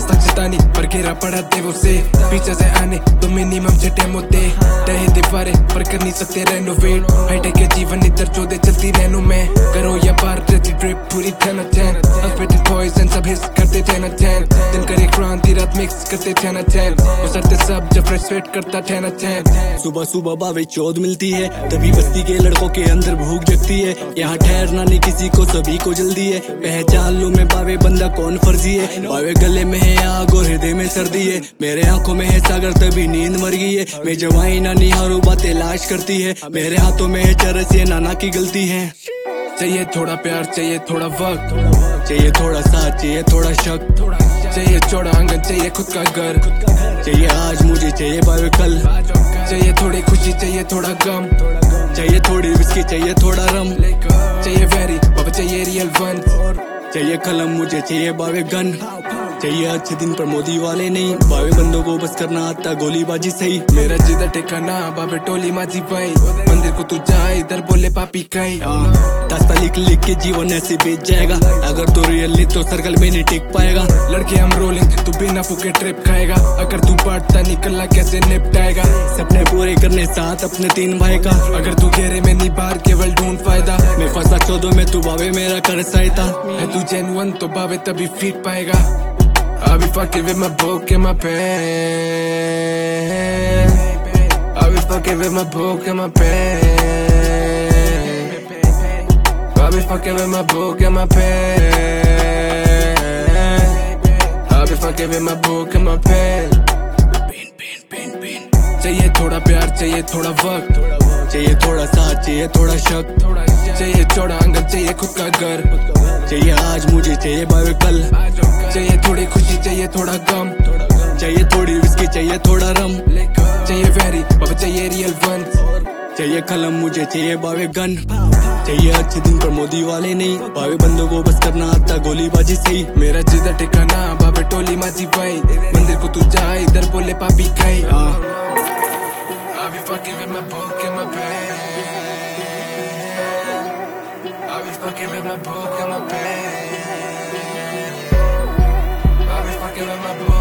रास्ता चितानी पर घेरा पड़ा देवों से, पीछे से आने तो मिनिमम झटे मोते तहे दीवारे पर कर नहीं सकते रेनोवेट। हाईटेक के जीवन इधर चौदह चलती रहनू में, करो या पार रहती ट्रिप पूरी 10 out of 10। हॉस्पिटल पॉइजन सब हिस करते 10 out of 10। दिन करे क्रांति रात मिक्स करते 10 out of 10। उसरते सब जब फ्रेश स्वेट करता 10 out of 10। सुबह सुबह बावे चौध मिलती है, तभी बस्ती के लड़कों के अंदर भूख जगती है। यहाँ ठहरना नहीं किसी को, सभी को जल्दी है। पहचान लो मैं बावे बंदा कौन फर्जी है। बावे गले में है आग और हृदय में सर्दी है। मेरे आंखों में है सागर तभी नींद मर गई है। मैं जवाई ना निहारू बातें लाश करती है। मेरे हाथों में है चरस ये नाना की गलती है। चाहिए थोड़ा प्यार, चाहिए थोड़ा वक्त, चाहिए थोड़ा साथ, चाहिए थोड़ा शक, चाहिए चौड़ा आंगन, चाहिए खुद का घर। चाहिए आज मुझे, चाहिए बावे कल। चाहिए थोड़ी खुशी, चाहिए थोड़ा गम, चाहिए थोड़ी विस्की, चाहिए थोड़ा रम। चाहिए वेरी बाबा, चाहिए रियल वन। चाहिए कलम मुझे, चाहिए बावे गन। चाहिए अच्छे दिन पर मोदी वाले नहीं, बावे बंदों को बस करना आता गोलीबाजी सही। मेरा जिधर ठिकाना बाबे टोली माझी भाई, मंदिर को तू जा इधर बोले पापी कई। दास्ता लिख लिख के जीवन ऐसे बीत जाएगा। अगर तू रियल नहीं तो सर्कल में नहीं टिक पाएगा। लड़के हम रोलिंग तू बिना फूके ट्रिप खाएगा। अगर तू बढ़ता निकलना कैसे निपटाएगा। सपने पूरे करने साथ अपने 3 भाई का। अगर तू घेरे में नहीं बाहर केवल ढूंढ फायदा। मैं फंसा 14 में तू बावे मेरा कर सहायता है। तू जेन्युइन तो बावे तभी फीट पाएगा। I'll be fucking with my book and my pen. I'll be fucking with my book and my pen. I'll be fucking with my book and my pen. I'll be fucking with my book and my pen. चाहिए थोड़ा प्यार, चाहिए थोड़ा वक्त, चाहिए थोड़ा साथ, चाहिए थोड़ा शक, चाहिए चौड़ा आंगन, चाहिए खुद का घर। चाहिए आज मुझे, चाहिए बावे कल। चाहिए थोड़ी खुशी, चाहिए थोड़ा गम, चाहिए थोड़ी विस्की, चाहिए थोड़ा रम। चाहिए वेरी बाबा, चाहिए रियल वन। चाहिए कलम मुझे, चाहिए बावे गन। चाहिए अच्छे दिन पर मोदी वाले नहीं, बावे बंदों को बस करना आता गोलीबाजी सही। मेरा जिधर ठिकाना बाबे टोली माझी भाई, मंदिर को तू जा इधर बोले पापी कई। I'll be fucking with my book and my pen. I'll be fucking with my book and my pen. I'll be fucking with my book.